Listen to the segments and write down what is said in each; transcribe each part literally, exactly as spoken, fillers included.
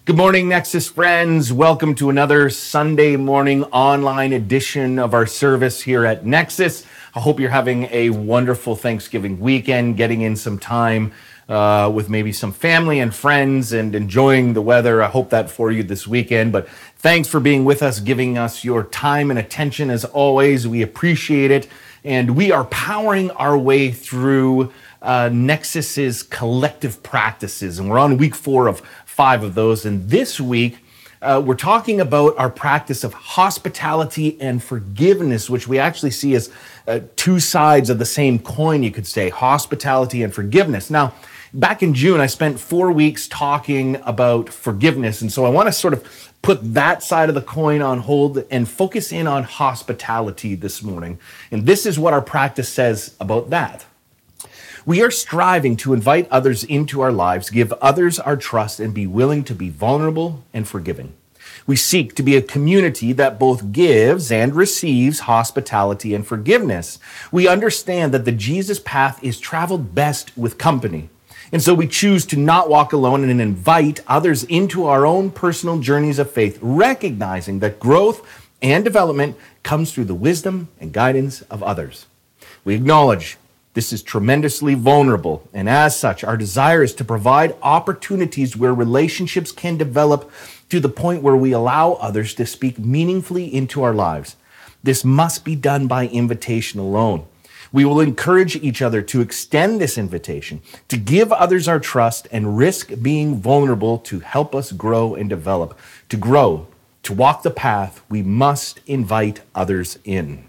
Good morning, Nexus friends. Welcome to another Sunday morning online edition of our service here at Nexus. I hope you're having a wonderful Thanksgiving weekend, getting in some time uh, with maybe some family and friends and enjoying the weather. I hope that for you this weekend. But thanks for being with us, giving us your time and attention as always. We appreciate it. And we are powering our way through uh, Nexus's collective practices. And we're on week four of five of those. And this week, uh, we're talking about our practice of hospitality and forgiveness, which we actually see as uh, two sides of the same coin, you could say, hospitality and forgiveness. Now, back in June, I spent four weeks talking about forgiveness. And so I want to sort of put that side of the coin on hold and focus in on hospitality this morning. And this is what our practice says about that. We are striving to invite others into our lives, give others our trust, and be willing to be vulnerable and forgiving. We seek to be a community that both gives and receives hospitality and forgiveness. We understand that the Jesus path is traveled best with company. And so we choose to not walk alone and invite others into our own personal journeys of faith, recognizing that growth and development comes through the wisdom and guidance of others. We acknowledge this is tremendously vulnerable, and as such, our desire is to provide opportunities where relationships can develop to the point where we allow others to speak meaningfully into our lives. This must be done by invitation alone. We will encourage each other to extend this invitation, to give others our trust and risk being vulnerable to help us grow and develop. To grow, to walk the path, we must invite others in.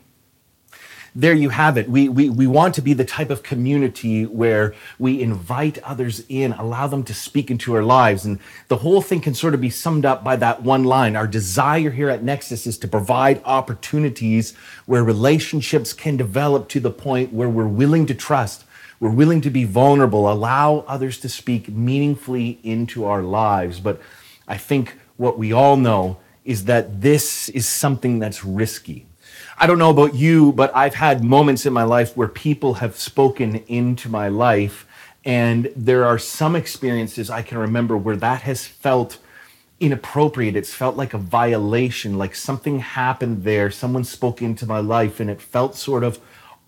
There you have it. We, we, we want to be the type of community where we invite others in, allow them to speak into our lives. And the whole thing can sort of be summed up by that one line. Our desire here at Nexus is to provide opportunities where relationships can develop to the point where we're willing to trust, we're willing to be vulnerable, allow others to speak meaningfully into our lives. But I think what we all know is that this is something that's risky. I don't know about you, but I've had moments in my life where people have spoken into my life, and there are some experiences I can remember where that has felt inappropriate. It's felt like a violation, like something happened there. Someone spoke into my life, and it felt sort of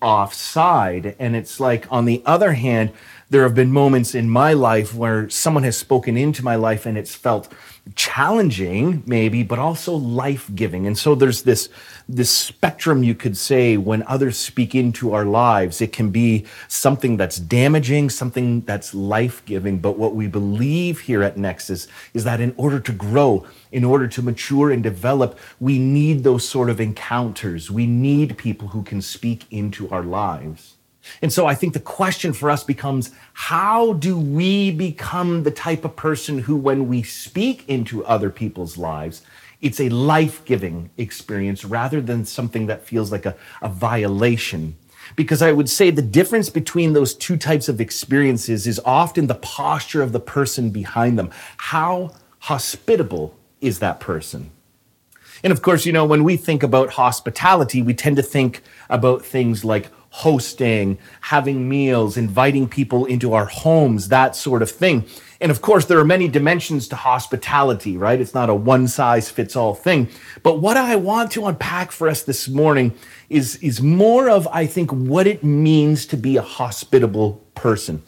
offside. And it's like, on the other hand, there have been moments in my life where someone has spoken into my life, and it's felt challenging, maybe, but also life-giving. And so there's this, this spectrum, you could say, when others speak into our lives. It can be something that's damaging, something that's life-giving. But what we believe here at Nexus is that in order to grow, in order to mature and develop, we need those sort of encounters. We need people who can speak into our lives. And so I think the question for us becomes, how do we become the type of person who, when we speak into other people's lives, it's a life-giving experience rather than something that feels like a, a violation? Because I would say the difference between those two types of experiences is often the posture of the person behind them. How hospitable is that person? And of course, you know, when we think about hospitality, we tend to think about things like hosting, having meals, inviting people into our homes, that sort of thing. And of course, there are many dimensions to hospitality, right? It's not a one-size-fits-all thing. But what I want to unpack for us this morning is, is more of, I think, what it means to be a hospitable person.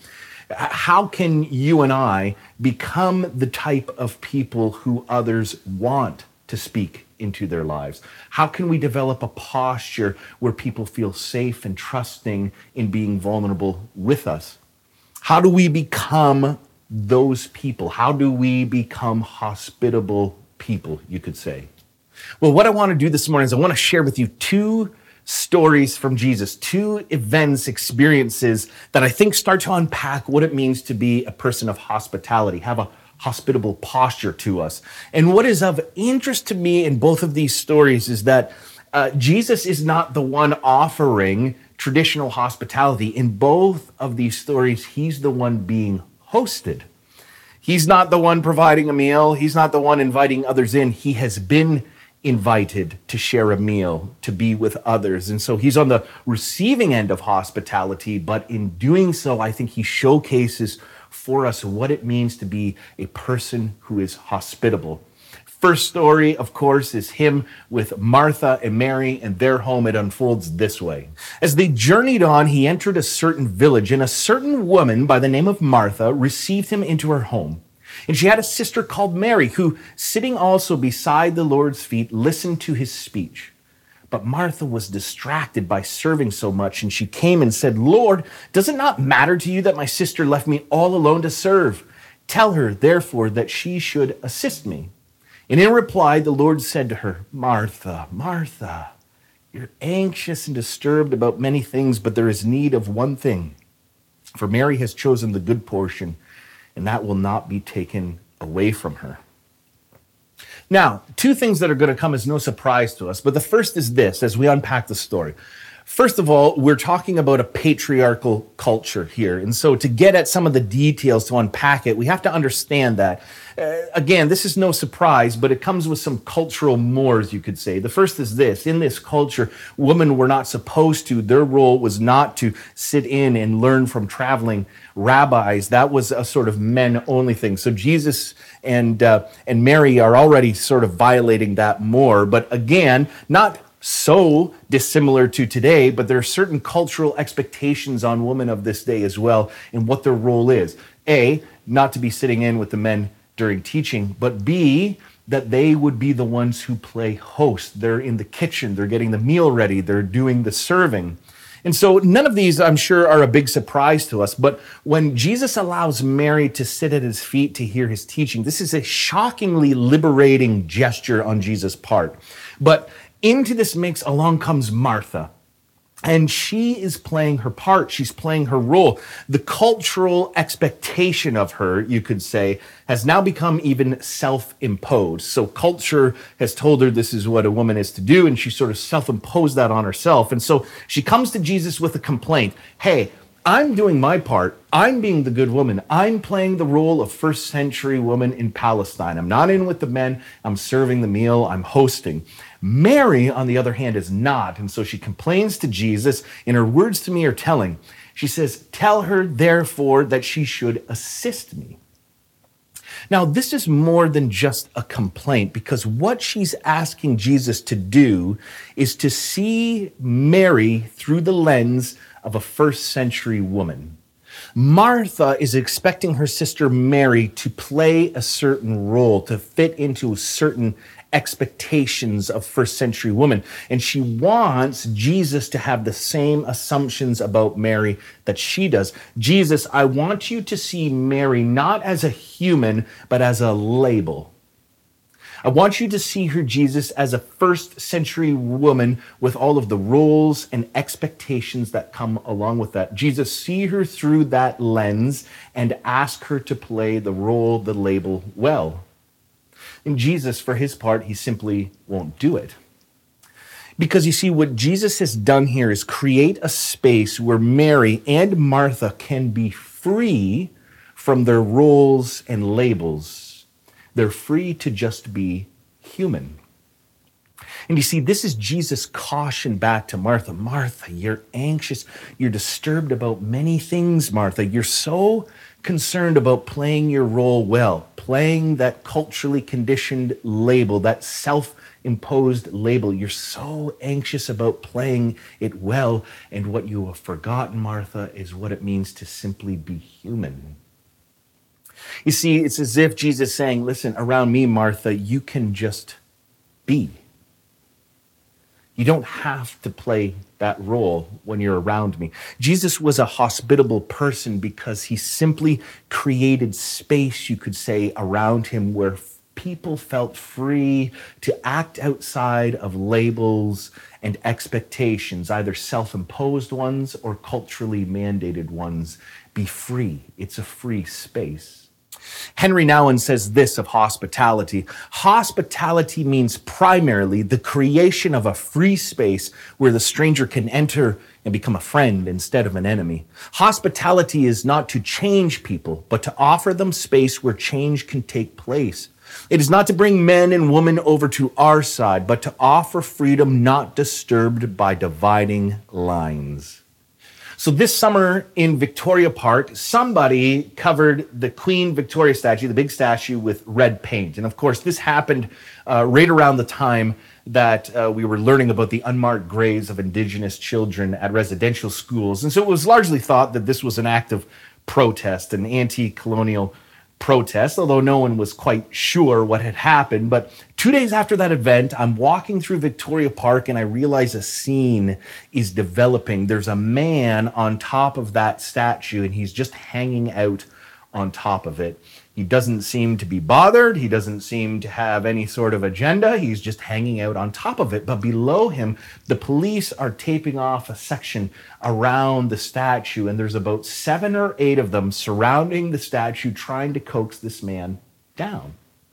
How can you and I become the type of people who others want to speak into their lives? How can we develop a posture where people feel safe and trusting in being vulnerable with us? How do we become those people? How do we become hospitable people, you could say? Well, what I want to do this morning is I want to share with you two stories from Jesus, two events, experiences that I think start to unpack what it means to be a person of hospitality, have a hospitable posture to us. And what is of interest to me in both of these stories is that uh, Jesus is not the one offering traditional hospitality. In both of these stories, he's the one being hosted. He's not the one providing a meal. He's not the one inviting others in. He has been invited to share a meal, to be with others. And so he's on the receiving end of hospitality, but in doing so, I think he showcases for us what it means to be a person who is hospitable. First story, of course, is him with Martha and Mary and their home. It unfolds this way. As they journeyed on, he entered a certain village, and a certain woman by the name of Martha received him into her home. And she had a sister called Mary, who, sitting also beside the Lord's feet, listened to his speech. But Martha was distracted by serving so much, and she came and said, "Lord, does it not matter to you that my sister left me all alone to serve? Tell her, therefore, that she should assist me." And in reply, the Lord said to her, "Martha, Martha, you're anxious and disturbed about many things, but there is need of one thing. For Mary has chosen the good portion, and that will not be taken away from her." Now, two things that are going to come as no surprise to us, but the first is this, as we unpack the story. First of all, we're talking about a patriarchal culture here. And so to get at some of the details, to unpack it, we have to understand that. Uh, again, this is no surprise, but it comes with some cultural mores, you could say. The first is this. In this culture, women were not supposed to. Their role was not to sit in and learn from traveling rabbis. That was a sort of men-only thing. So Jesus and uh, and Mary are already sort of violating that more. But again, not so dissimilar to today, but there are certain cultural expectations on women of this day as well in what their role is. A, not to be sitting in with the men during teaching, but B, that they would be the ones who play host. They're in the kitchen, they're getting the meal ready, they're doing the serving. And so none of these, I'm sure, are a big surprise to us, but when Jesus allows Mary to sit at his feet to hear his teaching, this is a shockingly liberating gesture on Jesus' part. But into this mix, along comes Martha. And she is playing her part. She's playing her role. The cultural expectation of her, you could say, has now become even self-imposed. So culture has told her this is what a woman is to do, and she sort of self-imposed that on herself. And so she comes to Jesus with a complaint. Hey, I'm doing my part. I'm being the good woman. I'm playing the role of first century woman in Palestine. I'm not in with the men. I'm serving the meal. I'm hosting. Mary, on the other hand, is not. And so she complains to Jesus, and her words to me are telling. She says, "Tell her, therefore, that she should assist me." Now, this is more than just a complaint, because what she's asking Jesus to do is to see Mary through the lens of a first century woman. Martha is expecting her sister Mary to play a certain role, to fit into certain expectations of first century women. And she wants Jesus to have the same assumptions about Mary that she does. Jesus, I want you to see Mary not as a human, but as a label. I want you to see her, Jesus, as a first century woman with all of the roles and expectations that come along with that. Jesus, see her through that lens and ask her to play the role, the label well. And Jesus, for his part, he simply won't do it. Because you see, what Jesus has done here is create a space where Mary and Martha can be free from their roles and labels. They're free to just be human. And you see, this is Jesus' caution back to Martha. Martha, you're anxious. You're disturbed about many things, Martha. You're so concerned about playing your role well, playing that culturally conditioned label, that self-imposed label. You're so anxious about playing it well. And what you have forgotten, Martha, is what it means to simply be human. You see, it's as if Jesus is saying, listen, around me, Martha, you can just be. You don't have to play that role when you're around me. Jesus was a hospitable person because he simply created space, you could say, around him where people felt free to act outside of labels and expectations, either self-imposed ones or culturally mandated ones. Be free. It's a free space. Henry Nouwen says this of hospitality. Hospitality means primarily the creation of a free space where the stranger can enter and become a friend instead of an enemy. Hospitality is not to change people, but to offer them space where change can take place. It is not to bring men and women over to our side, but to offer freedom not disturbed by dividing lines. So this summer in Victoria Park, somebody covered the Queen Victoria statue, the big statue, with red paint. And of course, this happened uh, right around the time that uh, we were learning about the unmarked graves of Indigenous children at residential schools. And so it was largely thought that this was an act of protest, an anti-colonial protest, although no one was quite sure what had happened. But two days after that event, I'm walking through Victoria Park and I realize a scene is developing. There's a man on top of that statue and he's just hanging out on top of it. He doesn't seem to be bothered. He doesn't seem to have any sort of agenda. He's just hanging out on top of it. But below him, the police are taping off a section around the statue, and there's about seven or eight of them surrounding the statue trying to coax this man down.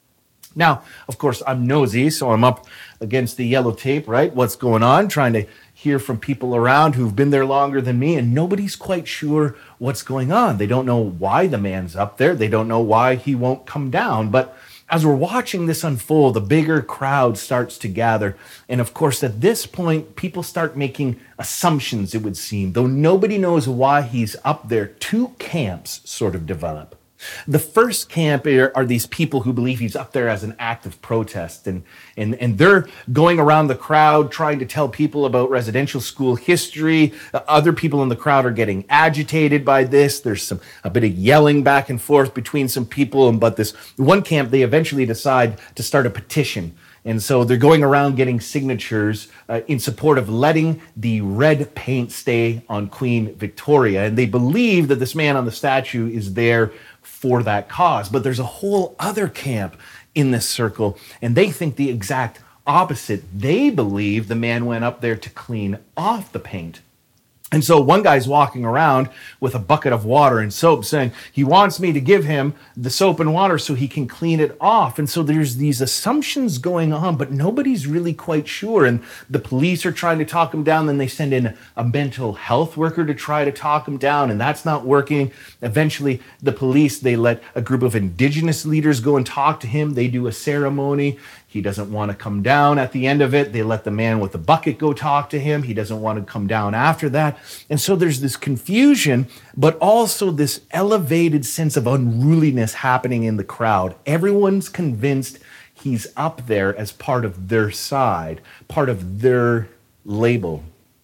Now, of course, I'm nosy, so I'm up against the yellow tape, right? What's going on? Trying to hear from people around who've been there longer than me, and nobody's quite sure what's going on. They don't know why the man's up there. They don't know why he won't come down. But as we're watching this unfold, a bigger crowd starts to gather. And of course, at this point, people start making assumptions, it would seem. Though nobody knows why he's up there, two camps sort of develop. The first camp are, are these people who believe he's up there as an act of protest, and, and, and they're going around the crowd trying to tell people about residential school history. Uh, other people in the crowd are getting agitated by this. There's some a bit of yelling back and forth between some people, and but this one camp, they eventually decide to start a petition. And so they're going around getting signatures uh, in support of letting the red paint stay on Queen Victoria. And they believe that this man on the statue is there for that cause. But there's a whole other camp in this circle, and they think the exact opposite. They believe the man went up there to clean off the paint. And so one guy's walking around with a bucket of water and soap saying he wants me to give him the soap and water so he can clean it off. And so there's these assumptions going on, but nobody's really quite sure. And the police are trying to talk him down. Then they send in a mental health worker to try to talk him down, and that's not working. Eventually, the police, they let a group of Indigenous leaders go and talk to him. They do a ceremony. He doesn't want to come down at the end of it. They let the man with the bucket go talk to him. He doesn't want to come down after that. And so there's this confusion, but also this elevated sense of unruliness happening in the crowd. Everyone's convinced he's up there as part of their side, part of their label.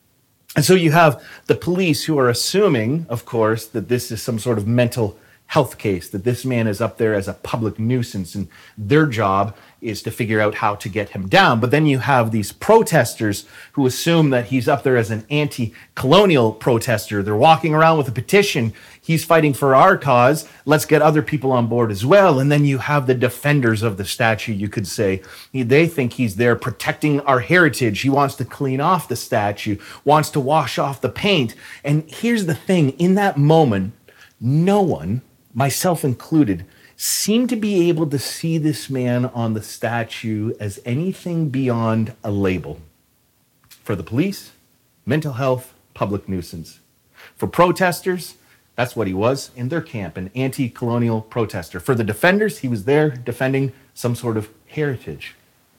And so you have the police who are assuming, of course, that this is some sort of mental health case, that this man is up there as a public nuisance, and their job is to figure out how to get him down. But then you have these protesters who assume that he's up there as an anti-colonial protester. They're walking around with a petition. He's fighting for our cause. Let's get other people on board as well. And then you have the defenders of the statue, you could say. They think he's there protecting our heritage. He wants to clean off the statue, wants to wash off the paint. And here's the thing, in that moment, no one, myself included, seemed to be able to see this man on the statue as anything beyond a label. For the police, mental health, public nuisance. For protesters, that's what he was in their camp, an anti-colonial protester. For the defenders, he was there defending some sort of heritage.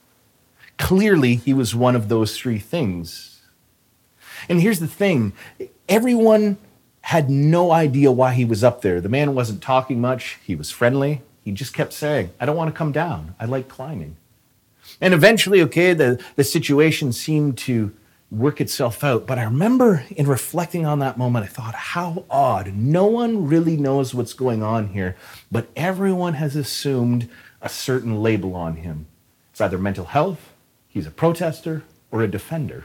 Clearly, he was one of those three things. And here's the thing, everyone had no idea why he was up there. The man wasn't talking much. He was friendly. He just kept saying, I don't want to come down. I like climbing. And eventually, okay, the, the situation seemed to work itself out. But I remember in reflecting on that moment, I thought, how odd. No one really knows what's going on here, but everyone has assumed a certain label on him. It's either mental health, he's a protester, or a defender.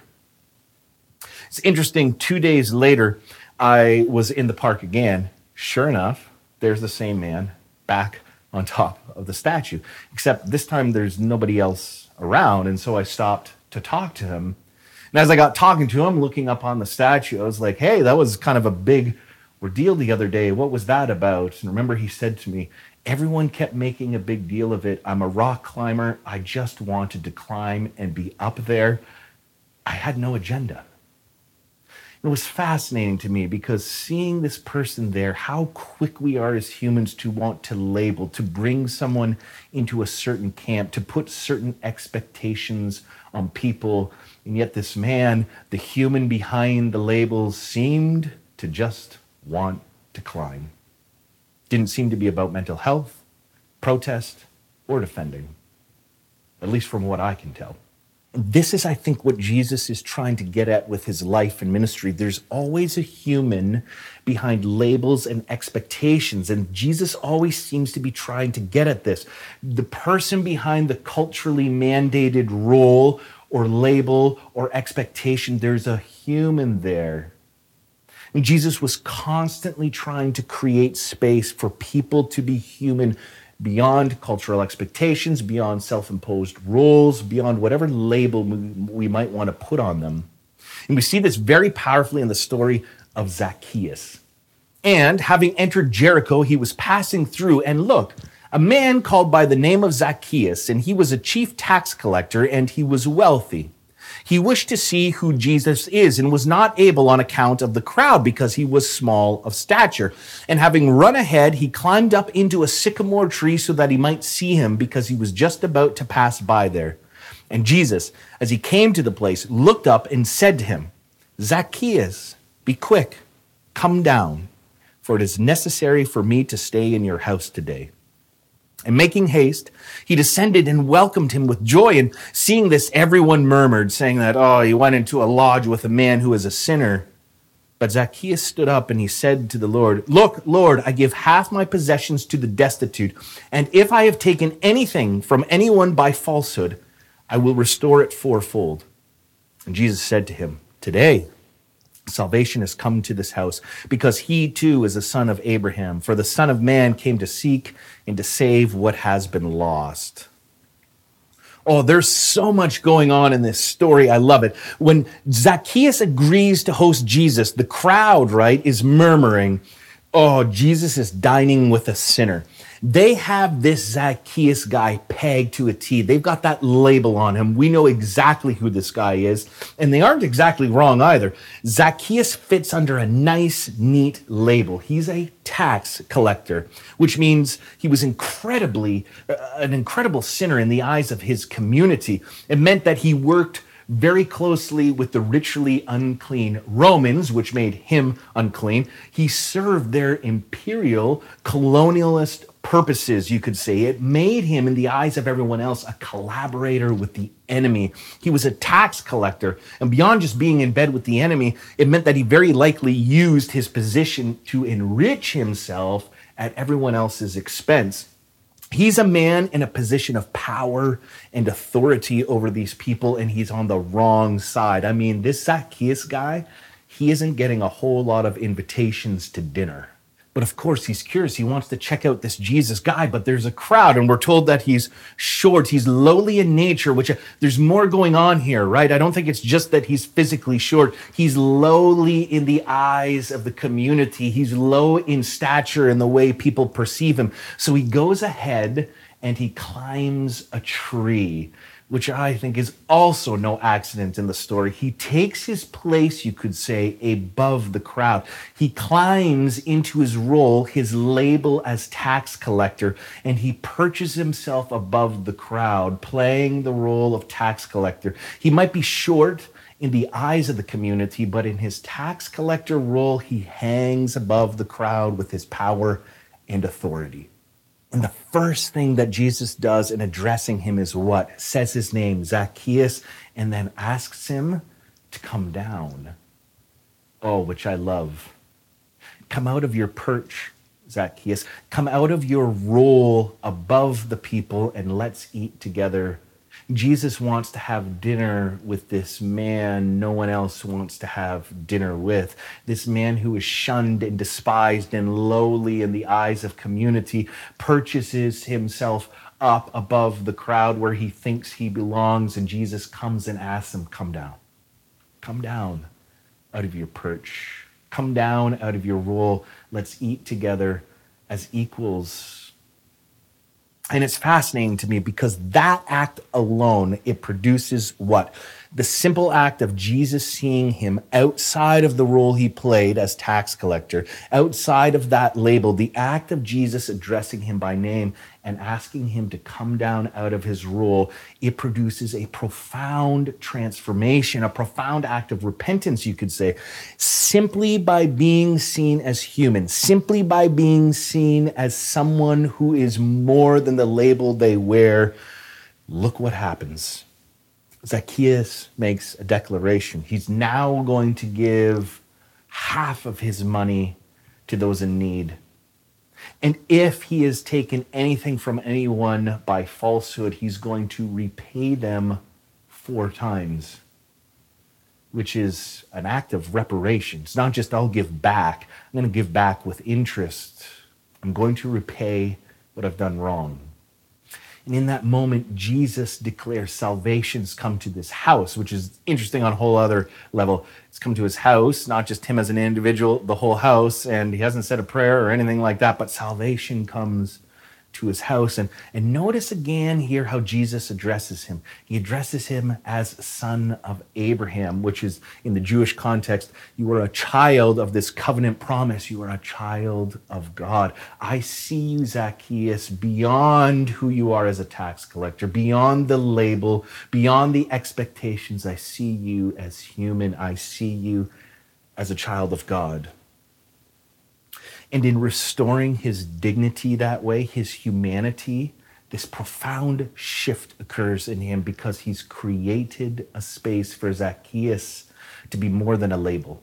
It's interesting, two days later, I was in the park again. Sure enough, there's the same man back on top of the statue, except this time there's nobody else around. And so I stopped to talk to him. And as I got talking to him, looking up on the statue, I was like, hey, that was kind of a big ordeal the other day. What was that about? And remember, he said to me, everyone kept making a big deal of it. I'm a rock climber. I just wanted to climb and be up there. I had no agenda. It was fascinating to me because seeing this person there, how quick we are as humans to want to label, to bring someone into a certain camp, to put certain expectations on people. And yet this man, the human behind the labels, seemed to just want to climb. Didn't seem to be about mental health, protest, or defending, at least from what I can tell. This is, I think, what Jesus is trying to get at with his life and ministry. There's always a human behind labels and expectations, and Jesus always seems to be trying to get at this. The person behind the culturally mandated role or label or expectation, there's a human there. And Jesus was constantly trying to create space for people to be human beyond cultural expectations, beyond self-imposed roles, beyond whatever label we might want to put on them. And we see this very powerfully in the story of Zacchaeus. And having entered Jericho, he was passing through, and look, a man called by the name of Zacchaeus, and he was a chief tax collector, and he was wealthy. He wished to see who Jesus is and was not able on account of the crowd because he was small of stature. And having run ahead, he climbed up into a sycamore tree so that he might see him because he was just about to pass by there. And Jesus, as he came to the place, looked up and said to him, "Zacchaeus, be quick, come down, for it is necessary for me to stay in your house today." And making haste, he descended and welcomed him with joy. And seeing this, everyone murmured, saying that, oh, he went into a lodge with a man who is a sinner. But Zacchaeus stood up and he said to the Lord, "Look, Lord, I give half my possessions to the destitute. And if I have taken anything from anyone by falsehood, I will restore it fourfold." And Jesus said to him, "Today, salvation has come to this house, because he too is a son of Abraham. For the Son of Man came to seek and to save what has been lost." Oh, there's so much going on in this story. I love it. When Zacchaeus agrees to host Jesus, the crowd, right, is murmuring, oh, Jesus is dining with a sinner. They have this Zacchaeus guy pegged to a T. They've got that label on him. We know exactly who this guy is. And they aren't exactly wrong either. Zacchaeus fits under a nice, neat label. He's a tax collector, which means he was incredibly, uh, an incredible sinner in the eyes of his community. It meant that he worked very closely with the ritually unclean Romans, which made him unclean. He served their imperial colonialist purposes, you could say. It made him, in the eyes of everyone else, a collaborator with the enemy. He was a tax collector, and beyond just being in bed with the enemy, it meant that he very likely used his position to enrich himself at everyone else's expense. He's a man in a position of power and authority over these people, and he's on the wrong side. I mean, this Zacchaeus guy, he isn't getting a whole lot of invitations to dinner. But of course, he's curious. He wants to check out this Jesus guy, but there's a crowd, and we're told that he's short. He's lowly in nature, which uh, there's more going on here, right? I don't think it's just that he's physically short. He's lowly in the eyes of the community. He's low in stature in the way people perceive him. So he goes ahead and he climbs a tree, which I think is also no accident in the story. He takes his place, you could say, above the crowd. He climbs into his role, his label as tax collector, and he perches himself above the crowd, playing the role of tax collector. He might be short in the eyes of the community, but in his tax collector role, he hangs above the crowd with his power and authority. And the first thing that Jesus does in addressing him is what? Says his name, Zacchaeus, and then asks him to come down. Oh, which I love. Come out of your perch, Zacchaeus. Come out of your role above the people and let's eat together. Jesus wants to have dinner with this man no one else wants to have dinner with. This man who is shunned and despised and lowly in the eyes of community purchases himself up above the crowd where he thinks he belongs, and Jesus comes and asks him, come down. Come down out of your perch. Come down out of your role. Let's eat together as equals. And it's fascinating to me because that act alone, it produces what? The simple act of Jesus seeing him outside of the role he played as tax collector, outside of that label, the act of Jesus addressing him by name and asking him to come down out of his role, it produces a profound transformation, a profound act of repentance, you could say, simply by being seen as human, simply by being seen as someone who is more than the label they wear. Look what happens. Zacchaeus makes a declaration. He's now going to give half of his money to those in need. And if he has taken anything from anyone by falsehood, he's going to repay them four times, which is an act of reparation. It's not just I'll give back. I'm going to give back with interest. I'm going to repay what I've done wrong. And in that moment, Jesus declares salvation's come to this house, which is interesting on a whole other level. It's come to his house, not just him as an individual, the whole house, and he hasn't said a prayer or anything like that, but salvation comes to his house. And, and notice again here how Jesus addresses him. He addresses him as son of Abraham, which is, in the Jewish context, you are a child of this covenant promise. You are a child of God. I see you, Zacchaeus, beyond who you are as a tax collector, beyond the label, beyond the expectations. I see you as human. I see you as a child of God. And in restoring his dignity that way, his humanity, this profound shift occurs in him because he's created a space for Zacchaeus to be more than a label.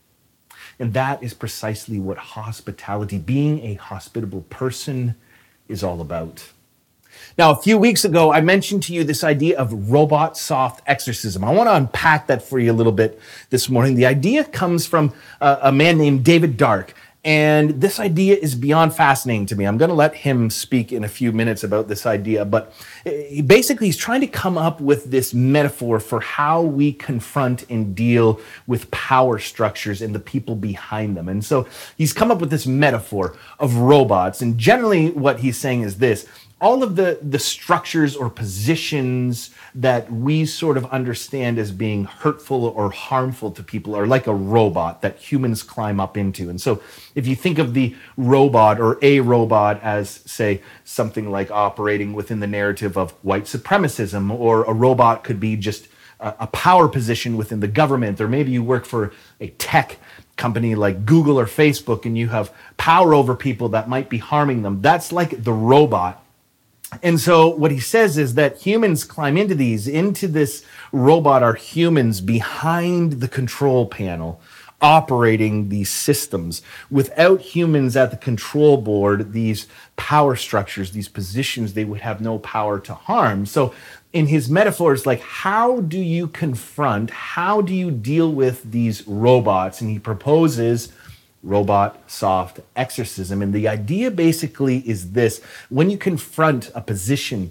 And that is precisely what hospitality, being a hospitable person, is all about. Now, a few weeks ago, I mentioned to you this idea of robot soft exorcism. I want to unpack that for you a little bit this morning. The idea comes from a, a man named David Dark. And this idea is beyond fascinating to me. I'm going to let him speak in a few minutes about this idea, but basically he's trying to come up with this metaphor for how we confront and deal with power structures and the people behind them. And so he's come up with this metaphor of robots. And generally what he's saying is this: all of the, the structures or positions that we sort of understand as being hurtful or harmful to people are like a robot that humans climb up into. And so if you think of the robot or a robot as, say, something like operating within the narrative of white supremacism, or a robot could be just a, a power position within the government, or maybe you work for a tech company like Google or Facebook and you have power over people that might be harming them. That's like the robot. And so what he says is that humans climb into these, into this robot are humans behind the control panel, operating these systems. Without humans at the control board, these power structures, these positions, they would have no power to harm. So in his metaphors, like, how do you confront, how do you deal with these robots? And he proposes robot soft exorcism. And the idea basically is this: when you confront a position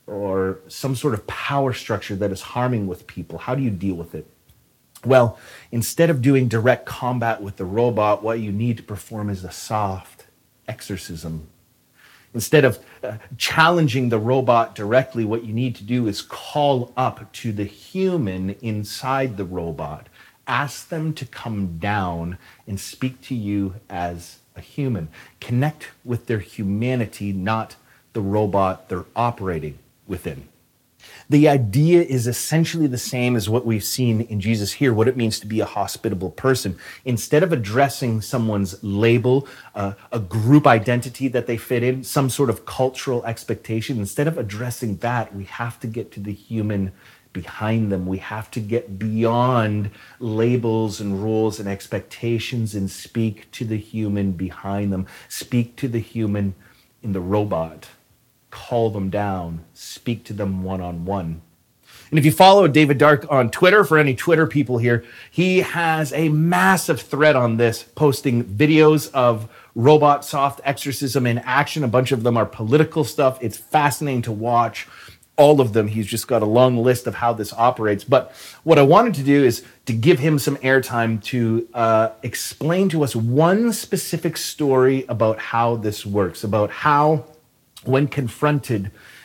or some sort of power structure that is harming with people, how do you deal with it? Well, instead of doing direct combat with the robot, what you need to perform is a soft exorcism. Instead of uh, challenging the robot directly, what you need to do is call up to the human inside the robot. Ask them to come down and speak to you as a human. Connect with their humanity, not the robot they're operating within. The idea is essentially the same as what we've seen in Jesus here, what it means to be a hospitable person. Instead of addressing someone's label, uh, a group identity that they fit in, some sort of cultural expectation, instead of addressing that, we have to get to the human behind them. We have to get beyond labels and rules and expectations and speak to the human behind them. Speak to the human in the robot. Call them down. Speak to them one-on-one. And if you follow David Dark on Twitter, for any Twitter people here, he has a massive thread on this, posting videos of robot soft exorcism in action. A bunch of them are political stuff. It's fascinating to watch. All of them, he's just got a long list of how this operates. But what I wanted to do is to give him some airtime to uh, explain to us one specific story about how this works, about how, when confronted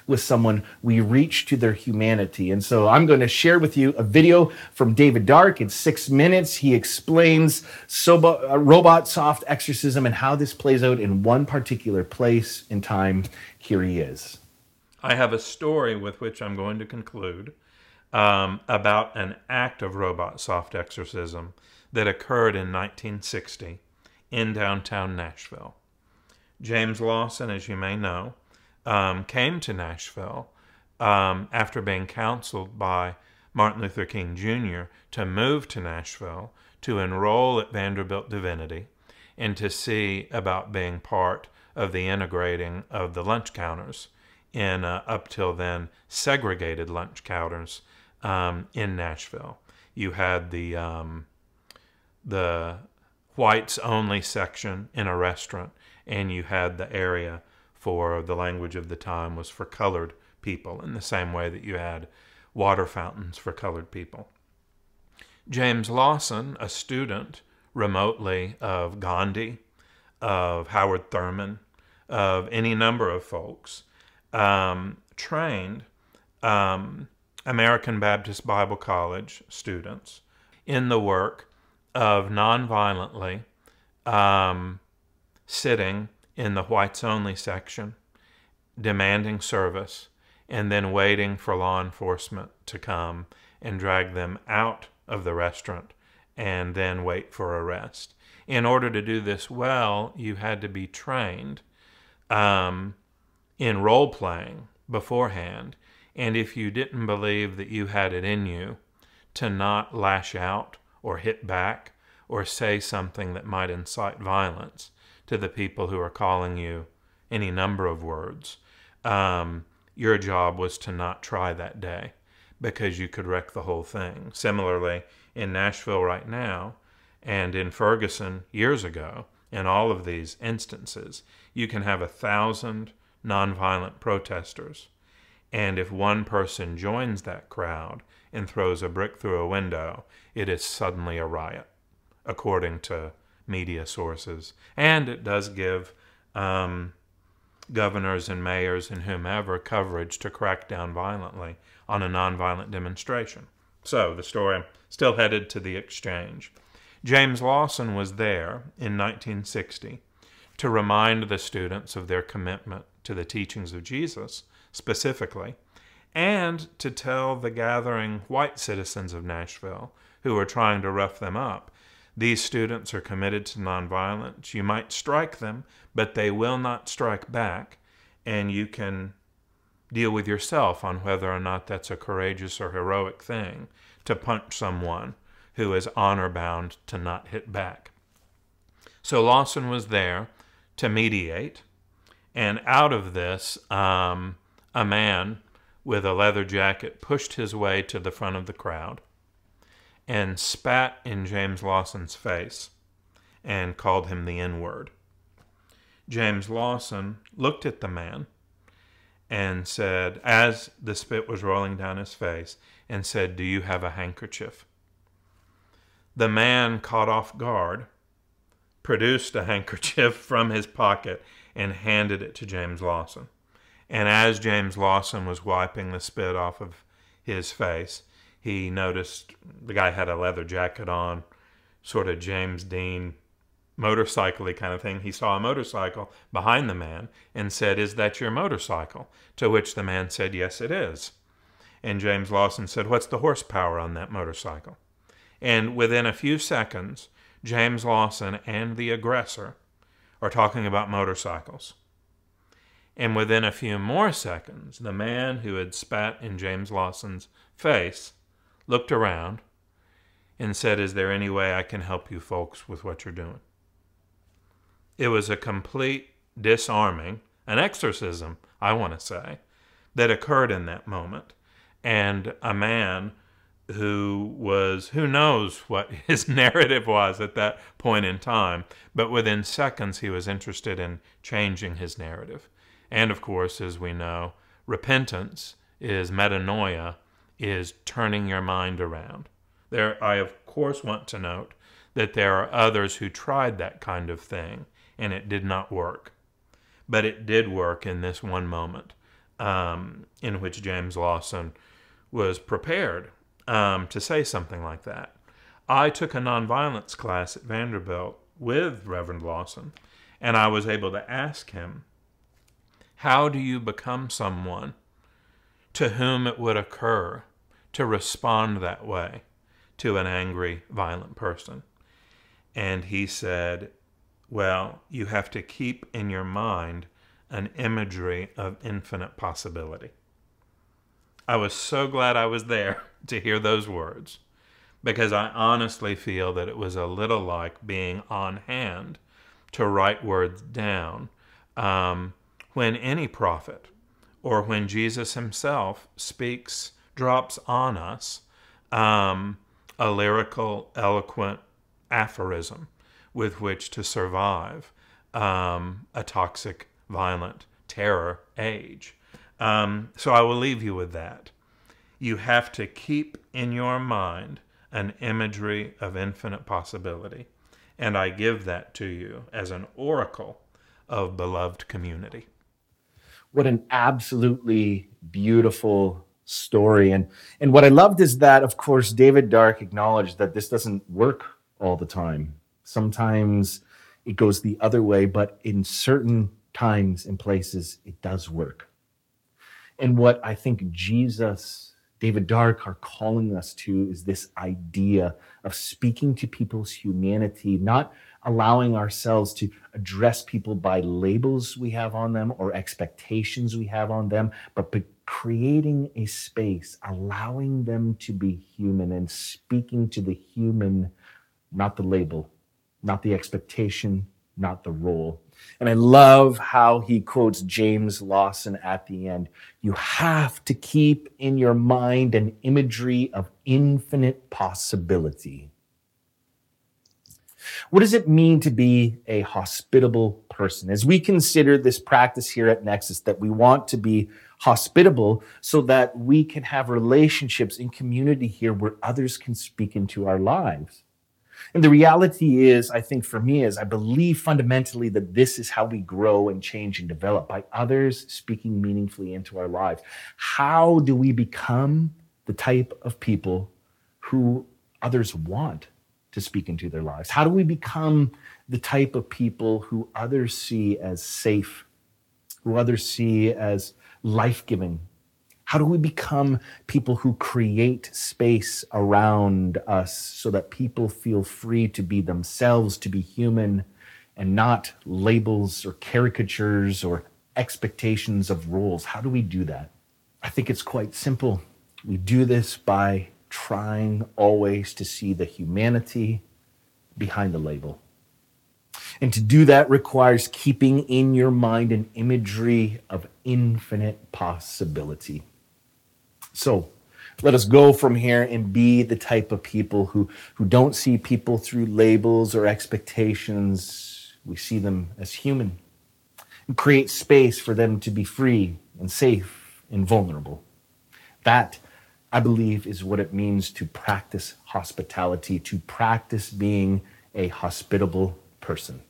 with someone, we reach to their humanity. And so I'm going to share with you a video from David Dark. In six minutes, he explains sobo- uh, robot soft exorcism and how this plays out in one particular place in time. Here he is. I have a story with which I'm going to conclude um, about an act of robot soft exorcism that occurred in nineteen sixty in downtown Nashville. James Lawson, as you may know, um, came to Nashville um, after being counseled by Martin Luther King Junior to move to Nashville to enroll at Vanderbilt Divinity and to see about being part of the integrating of the lunch counters in uh, up till then segregated lunch counters um, in Nashville. You had the um, the whites only section in a restaurant, and you had the area for the language of the time was for colored people, in the same way that you had water fountains for colored people. James Lawson, a student remotely of Gandhi, of Howard Thurman, of any number of folks, um, trained um, American Baptist Bible College students in the work of nonviolently um, sitting in the whites-only section, demanding service, and then waiting for law enforcement to come and drag them out of the restaurant and then wait for arrest. In order to do this well, you had to be trained um, in role-playing beforehand, and if you didn't believe that you had it in you to not lash out or hit back or say something that might incite violence to the people who are calling you any number of words, um, your job was to not try that day, because you could wreck the whole thing. Similarly, in Nashville right now and in Ferguson years ago, in all of these instances, you can have a thousand nonviolent protesters, and if one person joins that crowd and throws a brick through a window, it is suddenly a riot, according to media sources. And it does give um, governors and mayors and whomever coverage to crack down violently on a nonviolent demonstration. So the story still headed to the exchange. James Lawson was there in nineteen sixty to remind the students of their commitment to the teachings of Jesus specifically, and to tell the gathering white citizens of Nashville who were trying to rough them up, these students are committed to nonviolence. You might strike them, but they will not strike back, and you can deal with yourself on whether or not that's a courageous or heroic thing to punch someone who is honor-bound to not hit back. So Lawson was there to mediate, and out of this, um, a man with a leather jacket pushed his way to the front of the crowd and spat in James Lawson's face and called him the N-word. James Lawson looked at the man and said, as the spit was rolling down his face, and said, "Do you have a handkerchief?" The man, caught off guard, produced a handkerchief from his pocket and handed it to James Lawson. And as James Lawson was wiping the spit off of his face, he noticed the guy had a leather jacket on, sort of James Dean motorcycle-y kind of thing. He saw a motorcycle behind the man and said, "Is that your motorcycle?" To which the man said, "Yes, it is." And James Lawson said, "What's the horsepower on that motorcycle?" And within a few seconds, James Lawson and the aggressor are talking about motorcycles. And within a few more seconds, the man who had spat in James Lawson's face looked around and said, "Is there any way I can help you folks with what you're doing?" It was a complete disarming, an exorcism, I want to say, that occurred in that moment. And a man who was, who knows what his narrative was at that point in time, but within seconds he was interested in changing his narrative. And of course, as we know, repentance is metanoia, is turning your mind around. There, I of course want to note that there are others who tried that kind of thing, and it did not work. But it did work in this one moment. um, in which James Lawson was prepared um, to say something like that. I took a nonviolence class at Vanderbilt with Reverend Lawson, and I was able to ask him, how do you become someone to whom it would occur to respond that way to an angry, violent person? And he said, well, you have to keep in your mind an imagery of infinite possibility. I was so glad I was there to hear those words, because I honestly feel that it was a little like being on hand to write words down um, when any prophet or when Jesus himself speaks, drops on us um, a lyrical, eloquent aphorism with which to survive um, a toxic, violent terror age. Um, so I will leave you with that. You have to keep in your mind an imagery of infinite possibility, and I give that to you as an oracle of beloved community. What an absolutely beautiful story. And, and what I loved is that, of course, David Dark acknowledged that this doesn't work all the time. Sometimes it goes the other way, but in certain times and places, it does work. And what I think Jesus, David Dark are calling us to is this idea of speaking to people's humanity, not allowing ourselves to address people by labels we have on them or expectations we have on them, but be creating a space, allowing them to be human and speaking to the human, not the label, not the expectation, not the role. And I love how he quotes James Lawson at the end. You have to keep in your mind an imagery of infinite possibility. What does it mean to be a hospitable person? As we consider this practice here at Nexus, that we want to be hospitable so that we can have relationships in community here where others can speak into our lives. And the reality is, I think for me, is I believe fundamentally that this is how we grow and change and develop, by others speaking meaningfully into our lives. How do we become the type of people who others want to speak into their lives? How do we become the type of people who others see as safe, who others see as life-giving? How do we become people who create space around us so that people feel free to be themselves, to be human, and not labels or caricatures or expectations of roles? How do we do that? I think it's quite simple. We do this by trying always to see the humanity behind the label. And to do that requires keeping in your mind an imagery of infinite possibility. So let us go from here and be the type of people who, who don't see people through labels or expectations. We see them as human, and create space for them to be free and safe and vulnerable. That, I believe, is what it means to practice hospitality, to practice being a hospitable person.